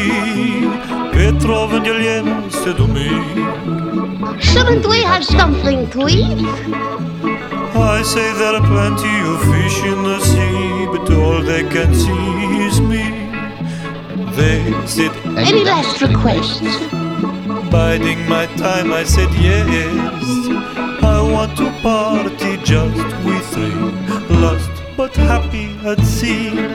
Petrov and Yelena said to me, shouldn't we have something to eat? I say there are plenty of fish in the sea, but all they can see is me. They said, any last requests? Biding my time, I said yes. I want to party just we three, lost but happy at sea.